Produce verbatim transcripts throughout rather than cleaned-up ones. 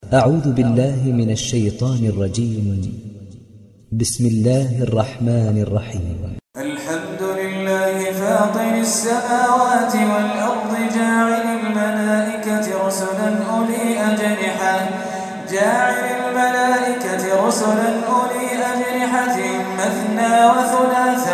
أعوذ بالله من الشيطان الرجيم. بسم الله الرحمن الرحيم. الحمد لله فاطر السماوات والأرض جاعل الملائكة رسلا أولي أجنحة جاعل الملائكة رسلا أولي أجنحة مثنى وثلاث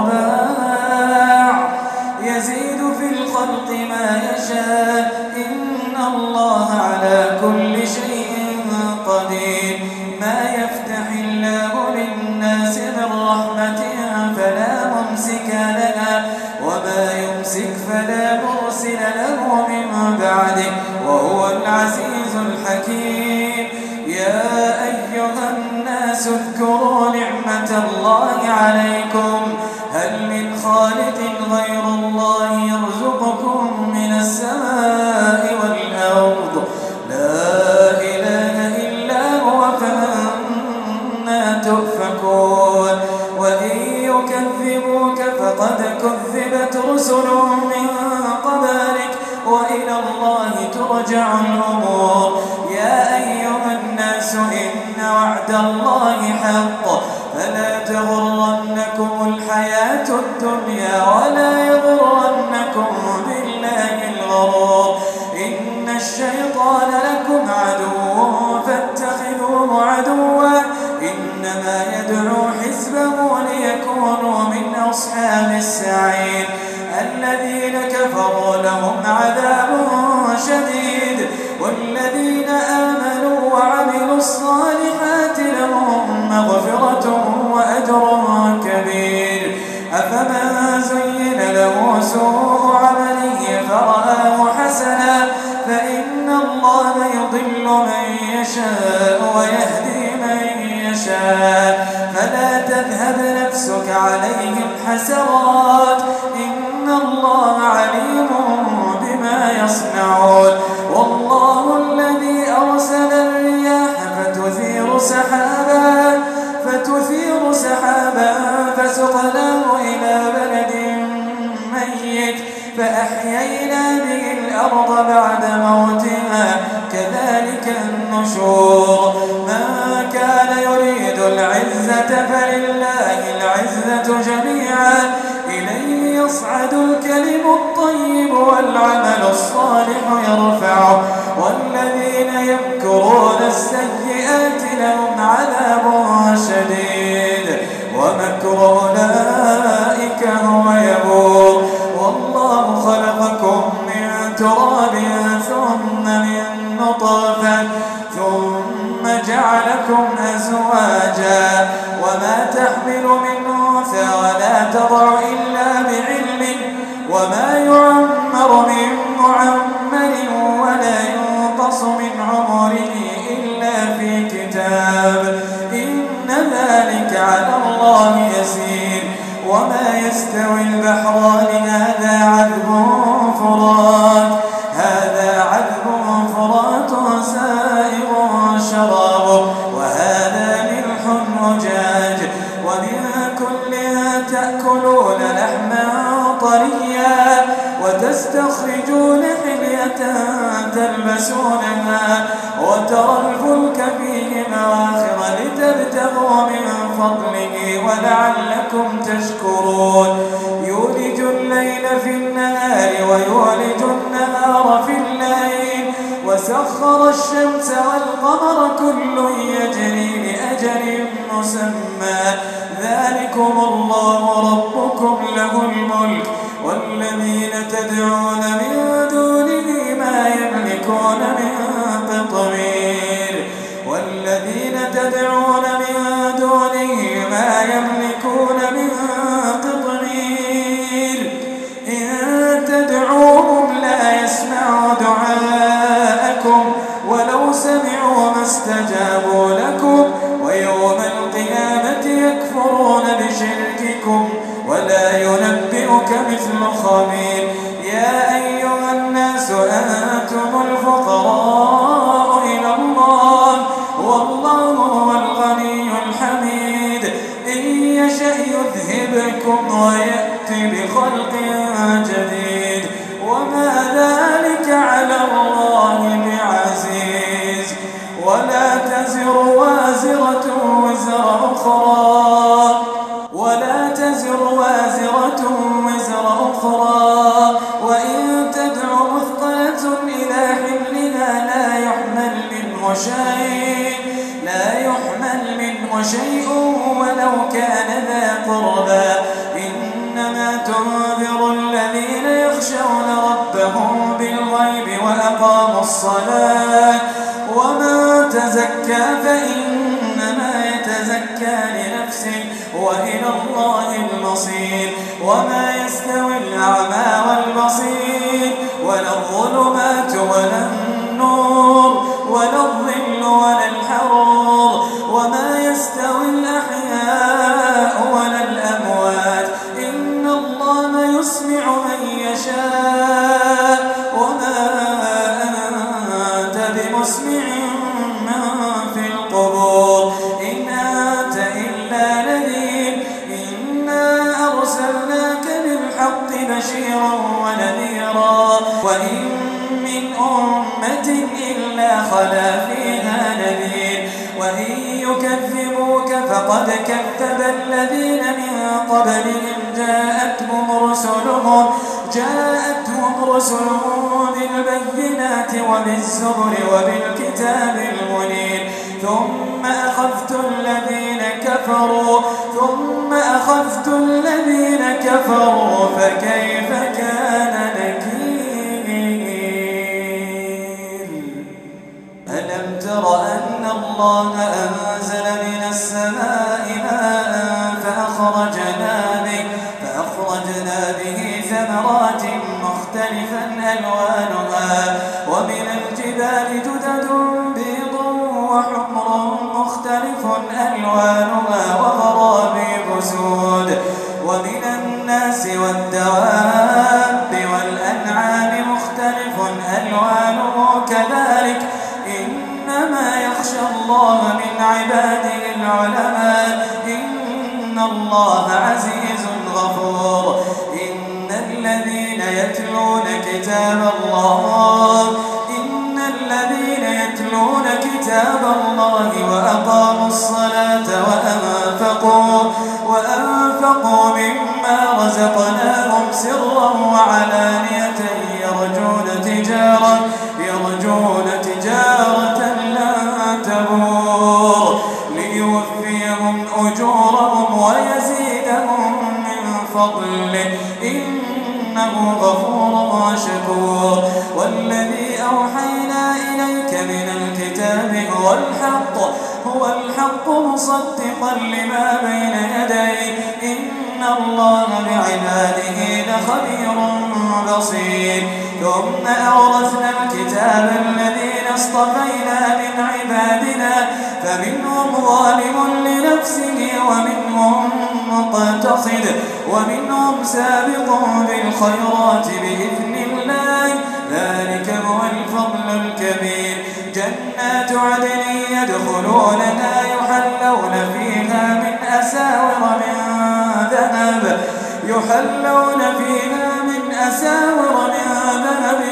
ورباع يزيد في الخلق ما يشاء إن الله على كل شيء قدير. ما يفتح الله للناس من رحمة فلا ممسك لها وما يمسك فلا مرسل له من بعده وهو العزيز الحكيم. يا أيها الناس اذكروا نعمة الله عليكم هل من خالق غير الله يرزقكم من السماء والأرض لا إله إلا هو فأنى تؤفكون. وإن يكذبوك فقد كذبت رسل من قبلك وإلى الله ترجع الأمور. يا أيها الناس إن وعد الله حق فلا تغرنكم الحياة الدنيا ولا يغرنكم بالله الغرور. إن الشيطان لكم عدو فاتخذوه عدوا إنما يدعو حزبه ليكونوا من أصحاب السعير. الذين كفروا لهم عذاب شديد والذين آمنوا وعملوا الصالحات لهم مغفرة وأجر كبير. أفمن زين له سوء عمله فرآه حسنا فإن الله يضل من يشاء ويهدي من يشاء فلا تذهب نفسك عليهم حسرات إن الله عليم بما يصنعون. والله الذي أرسل الرياح فتثير سحابا فتثير سحابا فسقناه إلى بلد ميت فأحيينا به الأرض بعد موتها كذلك النشور. من كان يريد العزة فلله العزة جميعا إليه يصعد الكلم الطيب والعمل الصالح يرفعه والذين يمكرون السيئات لهم عذاب شديد ومكر أولئك هو يبور. والله خلقكم من تراب ثم من نطفة ثم جعلكم أزواجا وما تحمل من أنثى ولا تضع إلا بعلمه وما يعمر من معمر ولا ينقص من عمره إلا في كتاب إن ذلك على الله يسير. وما يستوي البحران هذا عذب فرات هذا عذب فرات سائغ شرابه وهذا ملح أجاج ومن كل تأكلون لحما طريا وتستخرجون حلية تلبسونها وترى الفلك فيه مواخر لتبتغوا من فضله ولعلكم تشكرون. يولج الليل في النهار ويولج النهار في الليل وسخر الشمس والقمر كل يجري لأجل مسمى ذلكم الله ربكم له الملك والذين تدعون من دونه ما يملكون من قطمير والذين تدعون من دونه ما يملكون من قطمير إن تدعوهم لا يسمعوا دعاءكم ولو سمعوا ما استجابوا لكم ويوم القيامة يكفرون بشرككم ولا ينبئك مثل خبير. يا أيها الناس أنتم الفقراء إلى الله والله هو الغني الحميد. إن يشأ يذهبكم ويأتي بخلق جديد وما ذلك على الله بعزيز. ولا تزر وازرة وزر أخرى ولا تزر وازرة وزر أخرى وإن تدع مثقلة إلى حملها لا يحمل منه شيء لا يحمل منه شيء ولو كان ذا قربى إنما تنذر الذين يخشون ربهم بالغيب وأقاموا الصلاة ومن تزكى فإنما يتزكى لنفسه وإلى الله المصير وما يستوي الأعمى والبصير ولا الظلمات ولا النور ولا الظل ولا الحرور وما يستوي الأحياء ولا الأموات إن الله يسمع من يشاء وما أنت بمسمع من في القبور إن أنت إلا نذير إنا أرسلناك بالحق بشيرا ونذيرا وإن من أمة إلا خلا فيها نذير وإن يكذبوك فقد كذب الذين من قبلهم جاءتهم رسلهم جاءتهم رسلهم بالبينات وبالزبر وبالكتاب المنير ثم أخذت الذين كفروا ثم أخذت الذين كفروا فكيف كان نكير ألم تر أن الله أنزل من السماء ماء فأخرجنا به فأخرجنا به ثمرات مختلفا ألوانها ومن الجبال جدد بيض وحمر مختلف ألوانها وغرابيب سود ومن الناس والدواب والأنعام مختلف ألوانه كذلك إنما يخشى الله من عباده العلماء إن الله عزيز غفور إن الذين يتلون كتاب الله إن الذين يتلون كتاب الله وأقاموا الصلاة وأنفقوا وأنفقوا مما رزقناهم سرا وعلانية يرجون تجارة يرجون تجارة لن تبور ليوفيهم أجورهم ويزيدهم من فضله إنه غفور شكور والذي أوحينا إليك من الكتاب هو الحق هو الحق مصدقا لما بين يديه إن الله بعباده لخبير بصير ثم أورثنا الكتاب الذين اصطفينا من عبادنا فمنهم ظالم لنفسه ومنهم مقتصد ومنهم سابق بالخيرات بإذن الله ذلك هو الفضل الكبير جنات عدن يدخلونها يحلون فيها من أساور من ذهب يحلون فيها من أساور من ذهب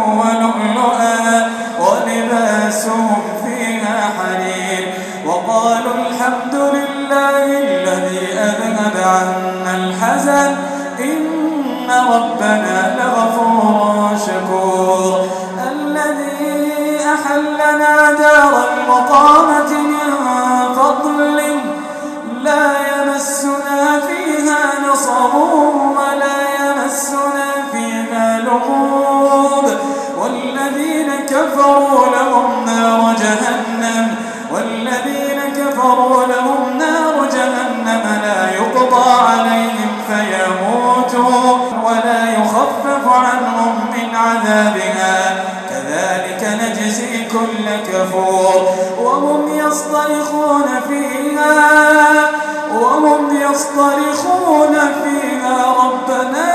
ولؤلؤا ولباسهم فيها حرير وقالوا الحمد لله الذي أذهب عنا الحزن إن ربنا لغفور شكور الذي أحلنا دار المقامة من فضل لا يمسنا فيها نصب ولا يمسنا فيها لغوب والذين كفروا لهم نار جهنم والذين كفروا لهم نار جهنم لا يقضى عليهم فيموتوا ولا يخفف عنهم من عذابها كذلك نجزي كل كفور وهم يصطرخون فيها وهم يصطرخون فيها ربنا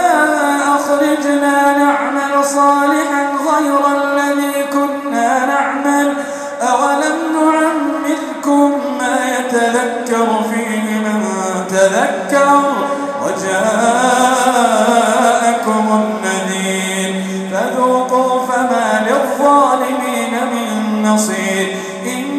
أخرجنا نعمل صالحا غير الذي كنا نعمل أولم نعمركم ما يتذكر فيه من تذكر وجاءكم النذير فذوقوا فما للظالمين من نصير.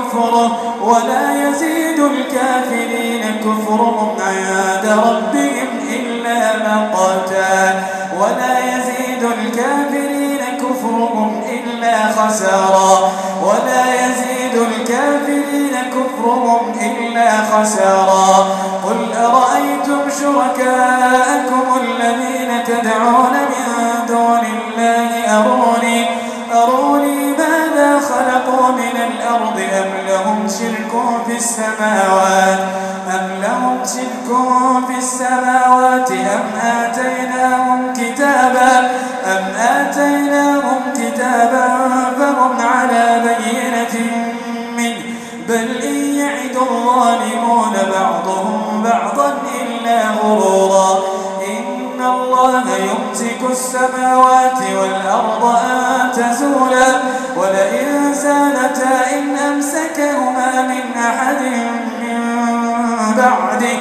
كفره ولا يزيد الكافرين كفرهم عند ربهم إلا مقتا ولا يزيد الكافرين كفرهم إلا خسارا ولا يزيد الكافرين كفرهم إلا خسارا قل أرأيتم شركاءكم الذين تدعون من دون الله أروني أروني ماذا خلقوا من الأرض أم لهم شرك في السماوات أم لهم شرك في السماوات أم آتيناهم كتابا أم آتيناهم كتابا فهم على بينة منه بل إن يعد الظالمون بعضهم بعضا إلا غرورا إن الله يمسك السماوات والأرض أن تزولا ولئن زالتا إن أمسكهما من أحد من بعده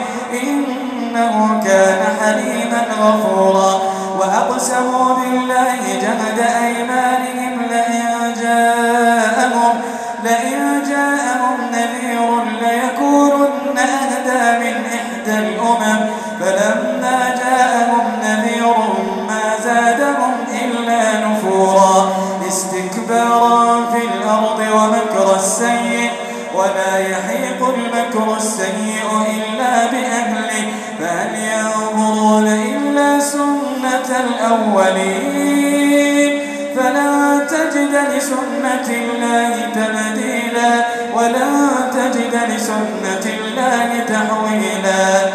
إنه كان حليما غفورا وأقسموا بالله جهد أيمانهم لئن جاءهم لئن جاءهم نذير ليكونن أهدى من إحدى الأمم فلما جاءهم نذير ما زادهم إلا نفورا استكبارا في الأرض ومكر السيء ولا يحيق المكر السيء إلا بأهله فهل ينظرون إلا سنة الأولين فلن تجد لسنة الله تبديلا ولن تجد لسنة الله تحويلا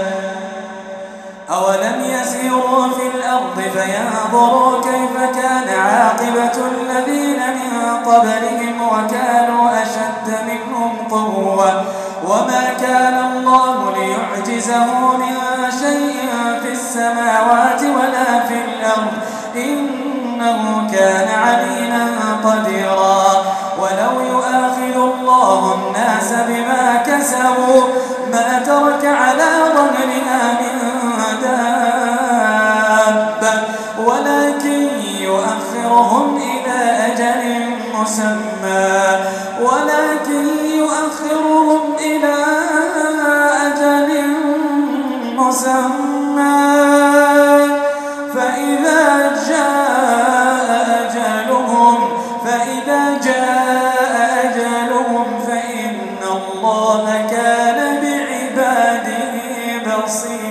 أولم يسيروا في الأرض فينظروا كيف كان عاقبة الذين من قبلهم وكانوا أشد منهم قوة وما كان الله ليعجزه من شيء في السماوات ولا في الأرض إنه كان عليما قديرا ولو يؤاخذ الله الناس بما كسبوا ما ترك على ظهرها من دابة ولكن يؤخرهم إلى أجل مسمى ولكن يؤخرهم إلى أجل مسمى فإذا جاء أجلهم فإذا جاء أجلهم فإن الله كان بعباده بصيرا.